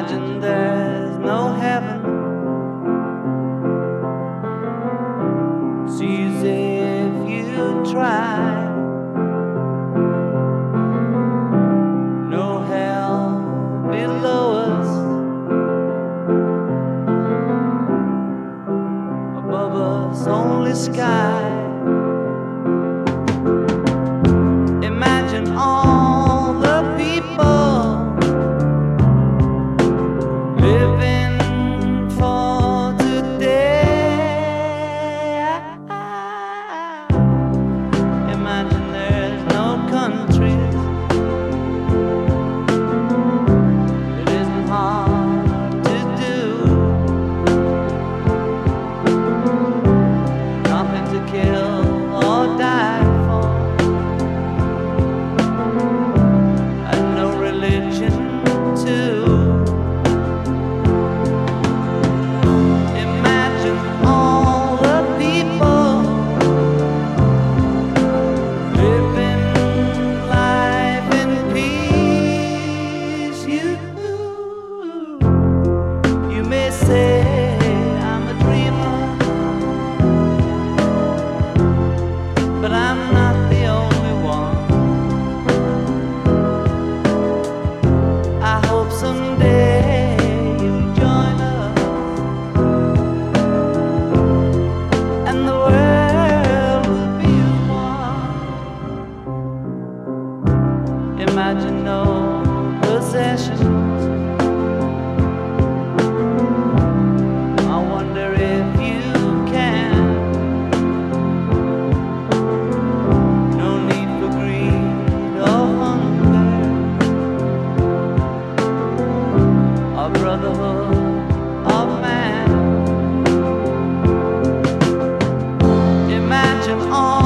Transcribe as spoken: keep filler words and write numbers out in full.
Imagine there's no heaven. It's easy if you try. No hell below us, above us only sky. Imagine all the people living for today. Imagine there's no countries. It isn't hard to do. Nothing to kill or die for, and no religion too. Imagine all the people living life in peace. You, you may say I'm a dreamer, but I'm not the only one. I hope someday you'll join us, and the world will be as one. Imagine no possessions. I wonder if you can. No need for greed or hunger, or brotherhood of man. Imagine all